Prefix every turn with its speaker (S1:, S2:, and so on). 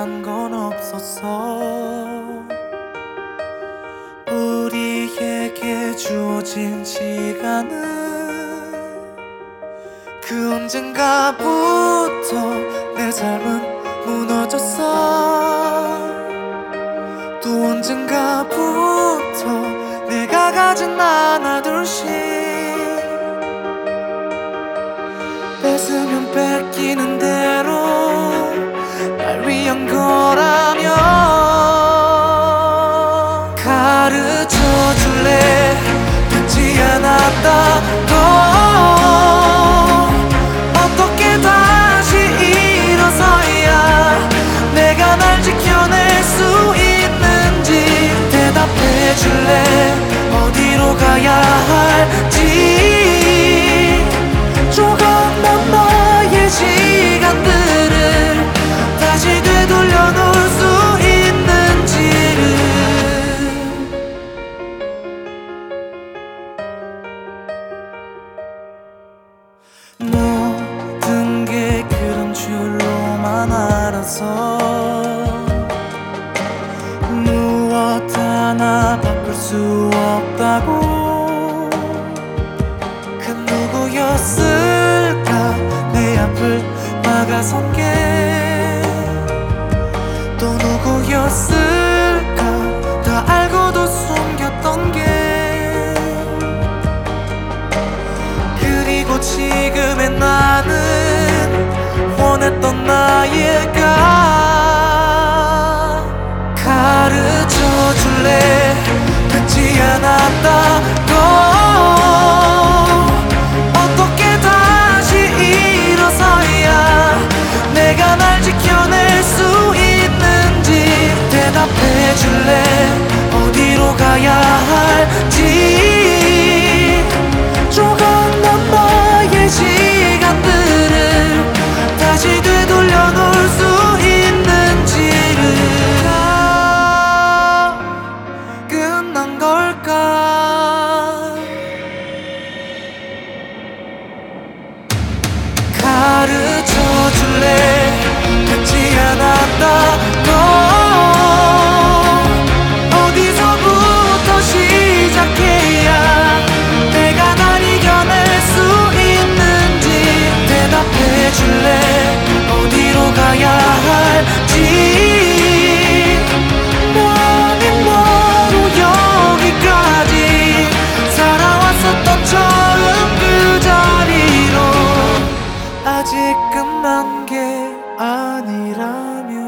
S1: 끝난 건 없었어. 우리에게 주어진 시간은 그 언젠가부터 내 삶은 무너졌어. 또 언젠가부터 내가 가진 하나 둘씩 뺏으면 뺏기는 대로 날 위한 거라면 가르쳐줄래. 듣지 않았다고 어떻게 다시 일어서야 내가 날 지켜낼 수 있는지 대답해줄래. 어디로 가야 할지 조금만 너의 시간들을 다시 되돌려 놓을 수 있는지를. 모든 게 그런 줄로만 알아서 무엇 하나 바꿀 수 없다고. 그 누구였을까 내 앞을 막아선 게. 또 누구였을까 다 알고도 숨겼던 게. 그리고 지금의 나는 원했던 나에가 가르쳐줄래. 듣지 않았다고 어떻게 다시 일어서야 내가 날 지켜낼 수 있는지 대답해줄래. 어디로 가야 할지 조금만 너의 시간들을 다시 되돌려 놓을 수 있는지를. 다 끝난 걸까. 가르쳐줄래. 듣지 않았다고 어디서부터 시작해야 내가 날 이겨낼 수 있는지 대답해줄래. 어디로 가야 할지 너는 너로 여기까지 살아왔었던 처음 그 자리로 아직 끝난 게 아니라면